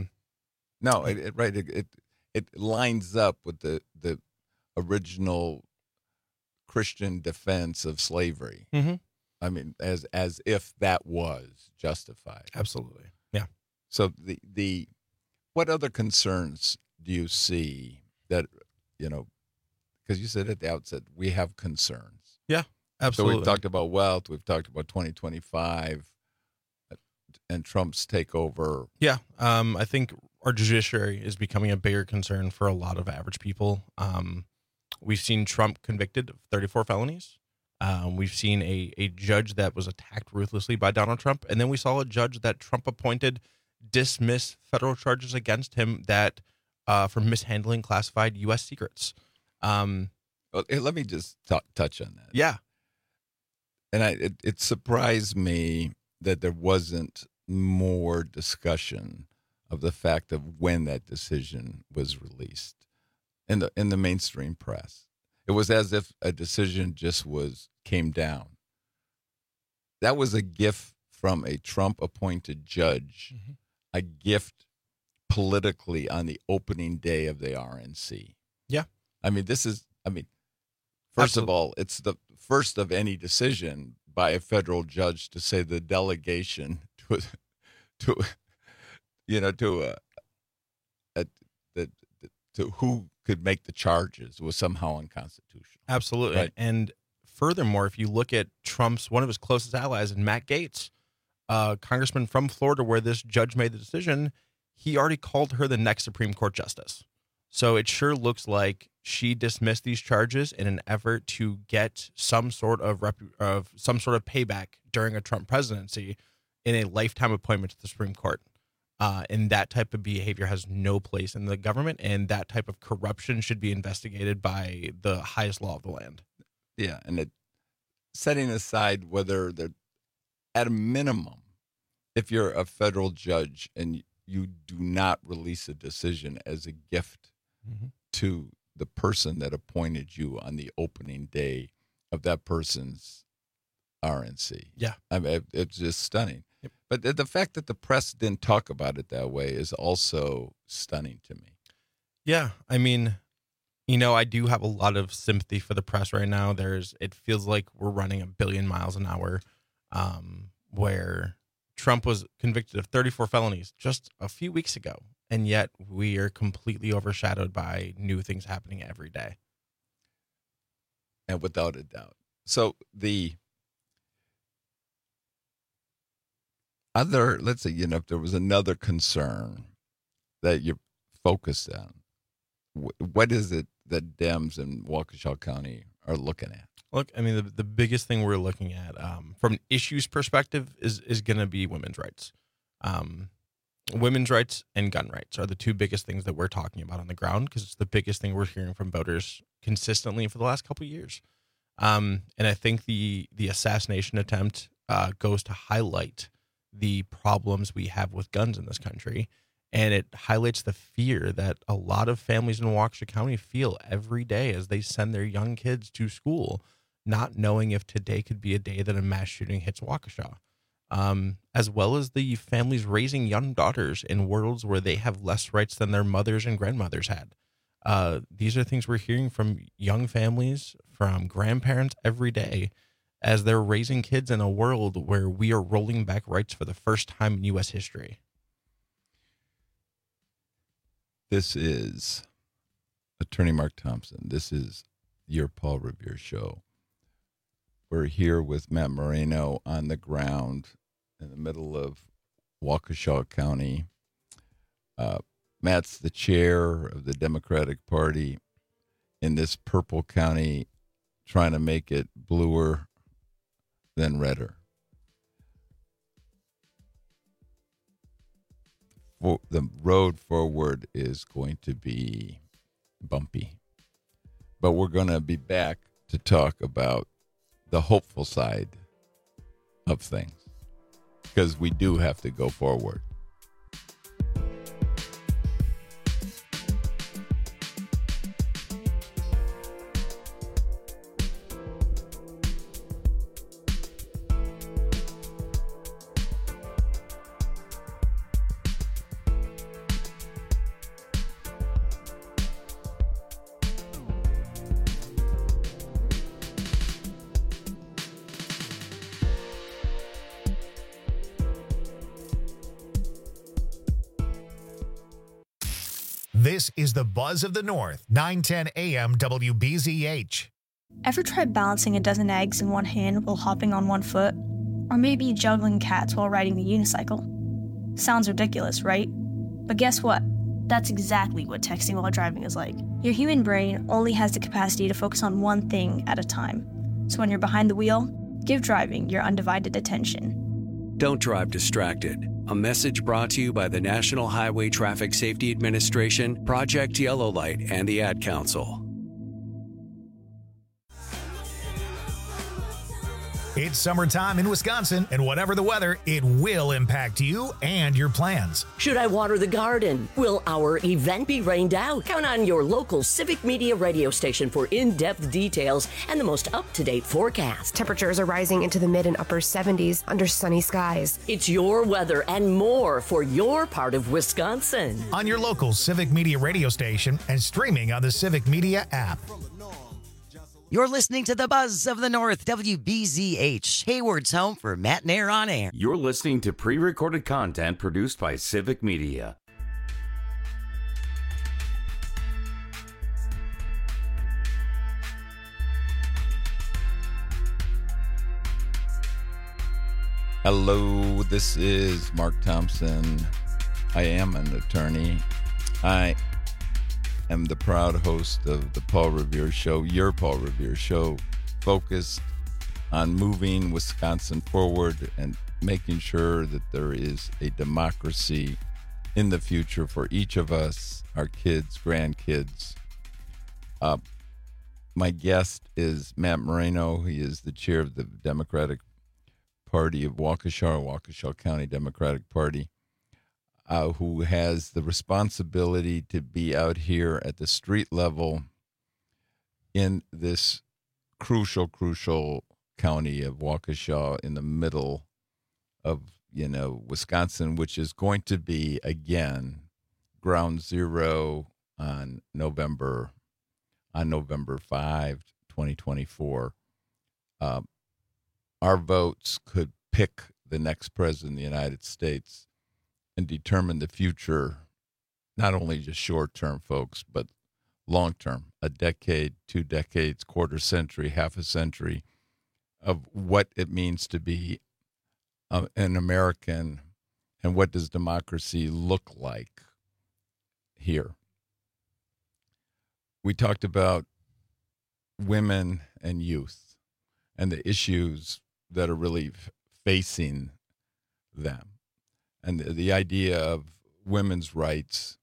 [SPEAKER 19] It lines up with the original Christian defense of slavery.
[SPEAKER 17] Mm-hmm.
[SPEAKER 19] I mean, as if that was justified.
[SPEAKER 17] Absolutely. Yeah.
[SPEAKER 19] So what other concerns do you see that, because you said at the outset, we have concerns.
[SPEAKER 17] Yeah, absolutely.
[SPEAKER 19] So we've talked about wealth, we've talked about 2025 and Trump's takeover.
[SPEAKER 17] Yeah. I think our judiciary is becoming a bigger concern for a lot of average people. We've seen Trump convicted of 34 felonies. We've seen a judge that was attacked ruthlessly by Donald Trump. And then we saw a judge that Trump appointed dismiss federal charges against him that for mishandling classified U.S. secrets.
[SPEAKER 19] Let me just touch on that.
[SPEAKER 17] Yeah.
[SPEAKER 19] And it surprised me that there wasn't more discussion of the fact of when that decision was released in the mainstream press. It was as if a decision just came down. That was a gift from a Trump-appointed judge,
[SPEAKER 17] mm-hmm.
[SPEAKER 19] a gift politically on the opening day of the RNC.
[SPEAKER 17] Yeah.
[SPEAKER 19] I mean, first of all, it's the first of any decision by a federal judge to say the delegation to who could make the charges was somehow unconstitutional.
[SPEAKER 17] Absolutely.
[SPEAKER 19] Right.
[SPEAKER 17] And furthermore, if you look at Trump's, one of his closest allies, and Matt Gaetz, congressman from Florida, where this judge made the decision, he already called her the next Supreme Court justice. So it sure looks like she dismissed these charges in an effort to get some sort of payback during a Trump presidency in a lifetime appointment to the Supreme Court. And that type of behavior has no place in the government, and that type of corruption should be investigated by the highest law of the land.
[SPEAKER 19] Yeah, and setting aside whether they're, at a minimum, if you're a federal judge and you do not release a decision as a gift to the person that appointed you on the opening day of that person's RNC.
[SPEAKER 17] Yeah.
[SPEAKER 19] I mean, it's just stunning.
[SPEAKER 17] Yep.
[SPEAKER 19] But the fact that the press didn't talk about it that way is also stunning to me.
[SPEAKER 17] Yeah. I mean, I do have a lot of sympathy for the press right now. It feels like we're running a billion miles an hour, where Trump was convicted of 34 felonies just a few weeks ago. And yet we are completely overshadowed by new things happening every day.
[SPEAKER 19] And without a doubt. So the other, let's say, if there was another concern that you're focused on, what is it that Dems in Waukesha County are looking at?
[SPEAKER 17] Look, I mean, the biggest thing we're looking at from an issues perspective is going to be women's rights. Women's rights and gun rights are the two biggest things that we're talking about on the ground, because it's the biggest thing we're hearing from voters consistently for the last couple of years. And I think the assassination attempt goes to highlight the problems we have with guns in this country. And it highlights the fear that a lot of families in Waukesha County feel every day as they send their young kids to school, not knowing if today could be a day that a mass shooting hits Waukesha. As well as the families raising young daughters in worlds where they have less rights than their mothers and grandmothers had. These are things we're hearing from young families, from grandparents every day, as they're raising kids in a world where we are rolling back rights for the first time in U.S. history.
[SPEAKER 19] This is Attorney Mark Thompson. This is your Paul Revere Show. We're here with Matt Moreno on the ground in the middle of Waukesha County. Matt's the chair of the Democratic Party in this purple county, trying to make it bluer than redder. The road forward is going to be bumpy, but we're going to be back to talk about the hopeful side of things, because we do have to go forward.
[SPEAKER 4] This is the Buzz of the North, 910 AM WBZH.
[SPEAKER 5] Ever tried balancing a dozen eggs in one hand while hopping on one foot? Or maybe juggling cats while riding a unicycle? Sounds ridiculous, right? But guess what? That's exactly what texting while driving is like. Your human brain only has the capacity to focus on one thing at a time. So when you're behind the wheel, give driving your undivided attention.
[SPEAKER 7] Don't drive distracted. A message brought to you by the National Highway Traffic Safety Administration, Project Yellow Light, and the Ad Council.
[SPEAKER 4] It's summertime in Wisconsin, and whatever the weather, it will impact you and your plans.
[SPEAKER 9] Should I water the garden? Will our event be rained out? Count on your local Civic Media radio station for in-depth details and the most up-to-date forecast.
[SPEAKER 22] Temperatures are rising into the mid and upper 70s under sunny skies.
[SPEAKER 9] It's your weather and more for your part of Wisconsin.
[SPEAKER 4] On your local Civic Media radio station and streaming on the Civic Media app.
[SPEAKER 1] You're listening to the Buzz of the North, WBZH, Hayward's home for Matt Nair on Air.
[SPEAKER 18] You're listening to pre-recorded content produced by Civic Media.
[SPEAKER 19] Hello, this is Mark Thompson. I am an attorney. I am the proud host of the Paul Revere Show, your Paul Revere Show, focused on moving Wisconsin forward and making sure that there is a democracy in the future for each of us, our kids, grandkids. My guest is Matt Moreno. He is the chair of the Democratic Party of Waukesha County Democratic Party, who has the responsibility to be out here at the street level in this crucial county of Waukesha, in the middle of, Wisconsin, which is going to be, again, ground zero on November 5, 2024. Our votes could pick the next president of the United States and determine the future, not only just short-term, folks, but long-term, a decade, 2 decades, quarter century, half a century of what it means to be an American and what does democracy look like here. We talked about women and youth and the issues that are really facing them. And the idea of women's rights.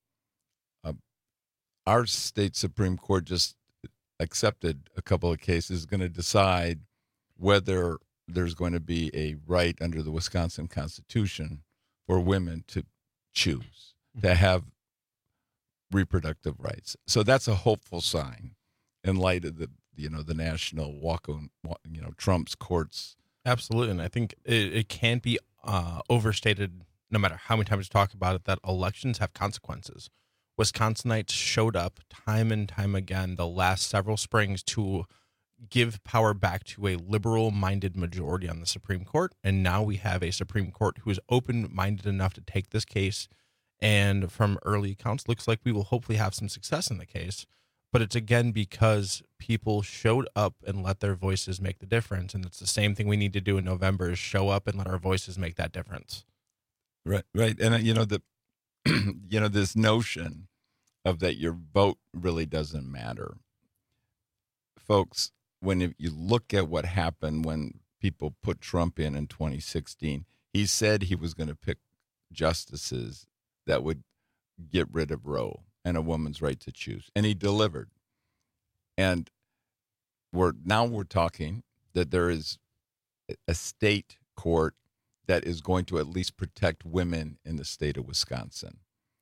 [SPEAKER 19] Our state Supreme Court just accepted a couple of cases, going to decide whether there's going to be a right under the Wisconsin Constitution for women to choose, to have reproductive rights. So that's a hopeful sign in light of the national walk on, Trump's courts.
[SPEAKER 17] Absolutely. And I think it can't be overstated, no matter how many times you talk about it, that elections have consequences. Wisconsinites showed up time and time again the last several springs to give power back to a liberal-minded majority on the Supreme Court. And now we have a Supreme Court who is open-minded enough to take this case. And from early accounts, looks like we will hopefully have some success in the case. But it's, again, because people showed up and let their voices make the difference. And it's the same thing we need to do in November, is show up and let our voices make that difference.
[SPEAKER 19] Right. And, this notion of that your vote really doesn't matter. Folks, when you look at what happened when people put Trump in 2016, he said he was going to pick justices that would get rid of Roe and a woman's right to choose. And he delivered. And we're talking that there is a state court that is going to at least protect women in the state of Wisconsin.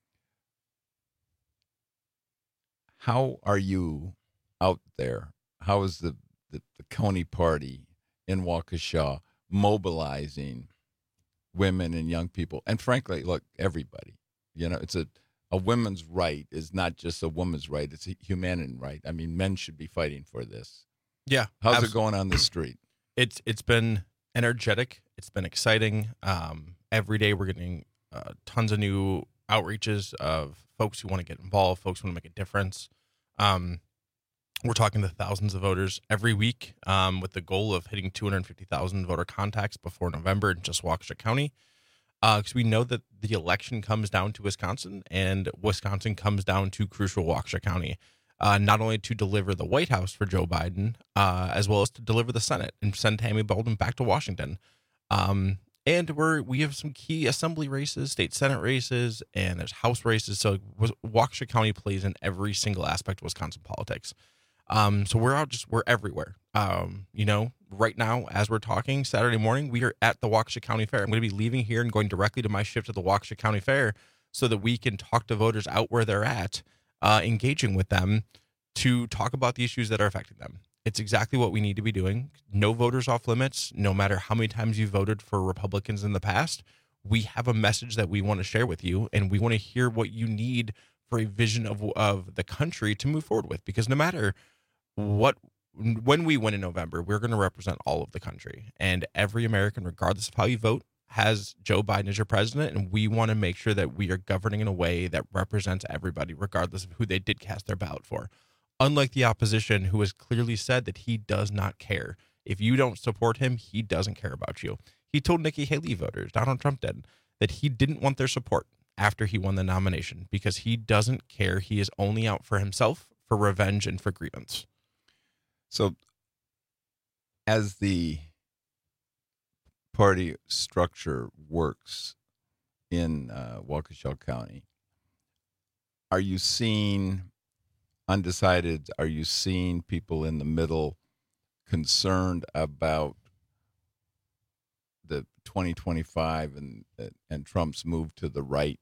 [SPEAKER 19] How are you out there? How is the county party in Waukesha mobilizing women and young people? And frankly, look, everybody. It's a woman's right is not just a woman's right. It's a humanity right. I mean, men should be fighting for this.
[SPEAKER 17] Yeah.
[SPEAKER 19] How's it going on the street?
[SPEAKER 17] It's been energetic. It's been exciting. Every day we're getting tons of new outreaches of folks who want to get involved, folks who want to make a difference. We're talking to thousands of voters every week with the goal of hitting 250,000 voter contacts before November in just Waukesha County. Because we know that the election comes down to Wisconsin, and Wisconsin comes down to crucial Waukesha County, not only to deliver the White House for Joe Biden, as well as to deliver the Senate and send Tammy Baldwin back to Washington. And we have some key assembly races, state Senate races, and there's House races. So Waukesha County plays in every single aspect of Wisconsin politics. So we're everywhere. Right now, as we're talking, Saturday morning, we are at the Waukesha County Fair. I'm going to be leaving here and going directly to my shift at the Waukesha County Fair so that we can talk to voters out where they're at, engaging with them to talk about the issues that are affecting them. It's exactly what we need to be doing. No voters off limits, no matter how many times you voted for Republicans in the past. We have a message that we want to share with you, and we want to hear what you need for a vision of the country to move forward with. Because no matter what when we win in November, we're going to represent all of the country, and every American, regardless of how you vote, has Joe Biden as your president, and we want to make sure that we are governing in a way that represents everybody, regardless of who they did cast their ballot for. Unlike the opposition, who has clearly said that he does not care. If you don't support him, he doesn't care about you. He told Nikki Haley voters, Donald Trump did, that he didn't want their support after he won the nomination because he doesn't care. He is only out for himself, for revenge, and for grievance.
[SPEAKER 19] So as the party structure works in Waukesha County, are you seeing undecided? Are you seeing people in the middle concerned about the 2025 and Trump's move to the right?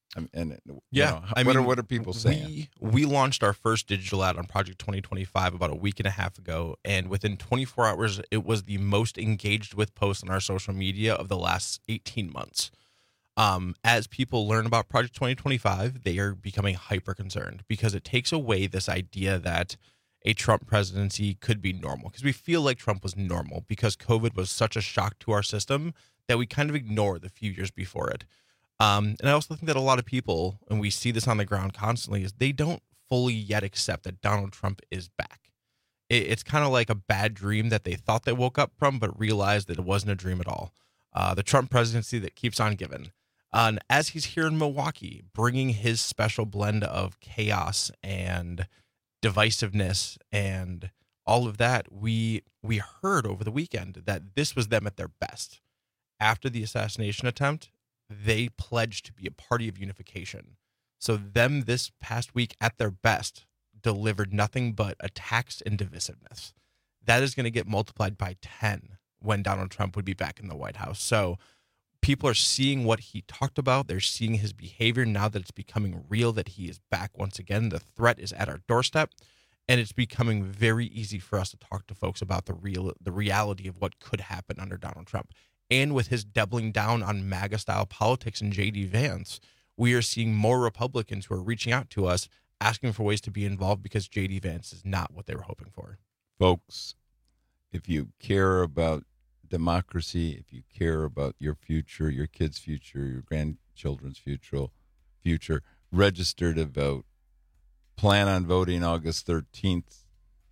[SPEAKER 19] What are people saying?
[SPEAKER 17] We launched our first digital ad on Project 2025 about a week and a half ago, and within 24 hours, it was the most engaged with post on our social media of the last 18 months. As people learn about Project 2025, they are becoming hyper concerned because it takes away this idea that a Trump presidency could be normal, because we feel like Trump was normal because COVID was such a shock to our system that we kind of ignore the few years before it. And I also think that a lot of people, and we see this on the ground constantly, is they don't fully yet accept that Donald Trump is back. It's kind of like a bad dream that they thought they woke up from, but realized that it wasn't a dream at all. The Trump presidency that keeps on giving. And as he's here in Milwaukee, bringing his special blend of chaos and divisiveness and all of that, we heard over the weekend that this was them at their best. After the assassination attempt, they pledged to be a party of unification. So them this past week at their best delivered nothing but attacks and divisiveness. That is going to get multiplied by 10 when Donald Trump would be back in the White House. So people are seeing what he talked about. They're seeing his behavior now that it's becoming real, that he is back once again. The threat is at our doorstep, and it's becoming very easy for us to talk to folks about the reality of what could happen under Donald Trump. And with his doubling down on MAGA-style politics and J.D. Vance, we are seeing more Republicans who are reaching out to us, asking for ways to be involved because J.D. Vance is not what they were hoping for.
[SPEAKER 19] Folks, if you care about democracy, if you care about your future, your kids' future, your grandchildren's future, register to vote. Plan on voting August 13th.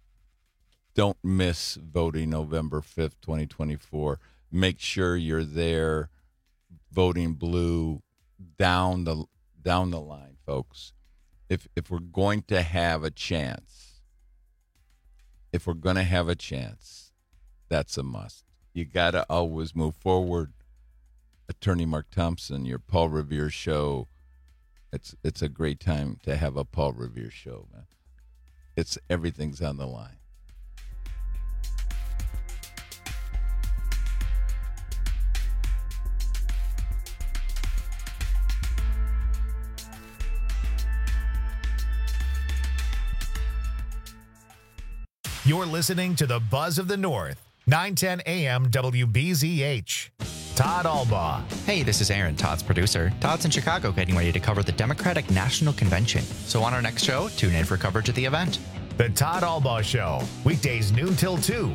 [SPEAKER 19] Don't miss voting November 5th, 2024. Make sure you're there voting blue down the line, folks. If we're going to have a chance, that's a must. You got to always move forward. Attorney Mark Thompson, your Paul Revere show. It's a great time to have a Paul Revere show, man. Everything's on the line.
[SPEAKER 4] You're listening to the Buzz of the North, 910 AM WBZH. Todd Albaugh.
[SPEAKER 3] Hey, this is Aaron, Todd's producer. Todd's in Chicago getting ready to cover the Democratic National Convention. So on our next show, tune in for coverage of the event.
[SPEAKER 4] The Todd Albaugh Show, weekdays noon till 2.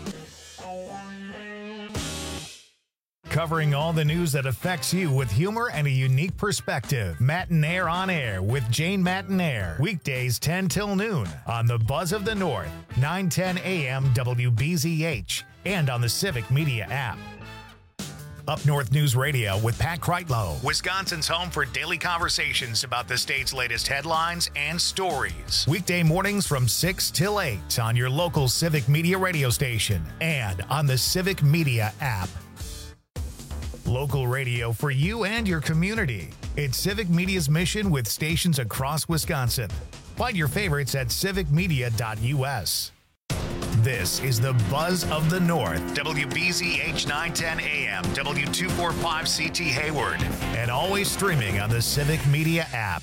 [SPEAKER 4] Covering all the news that affects you with humor and a unique perspective. Matinaire on Air with Jane Matinaire. Weekdays 10 till noon on the Buzz of the North, 910 AM WBZH, and on the Civic Media app. Up North News Radio with Pat Kreitlow, Wisconsin's home for daily conversations about the state's latest headlines and stories. Weekday mornings from 6 till 8 on your local Civic Media radio station and on the Civic Media app. Local radio for you and your community. It's Civic Media's mission with stations across Wisconsin. Find your favorites at civicmedia.us. This is the Buzz of the North, WBZH 910 AM, W245CT Hayward, and always streaming on the Civic Media app.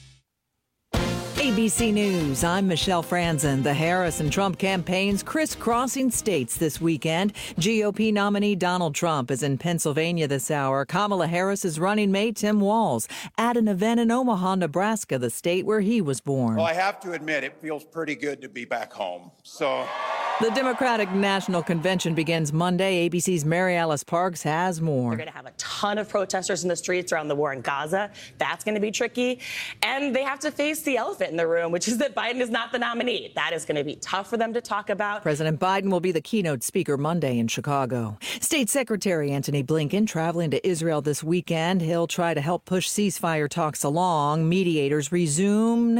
[SPEAKER 2] ABC News, I'm Michelle Franzen. The Harris and Trump campaigns crisscrossing states this weekend. GOP nominee Donald Trump is in Pennsylvania this hour. Kamala Harris's running mate Tim Walz at an event in Omaha, Nebraska, the state where he was born.
[SPEAKER 11] Well, I have to admit, it feels pretty good to be back home. So
[SPEAKER 2] The Democratic National Convention begins Monday. ABC's Mary Alice Parks has more.
[SPEAKER 8] We're going to have a ton of protesters in the streets around the war in Gaza. That's going to be tricky. And they have to face the elephant in the room, which is that Biden is not the nominee. That is going to be tough for them to talk about.
[SPEAKER 2] President Biden will be the keynote speaker Monday in Chicago. State Secretary Antony Blinken traveling to Israel this weekend. He'll try to help push ceasefire talks along. Mediators resume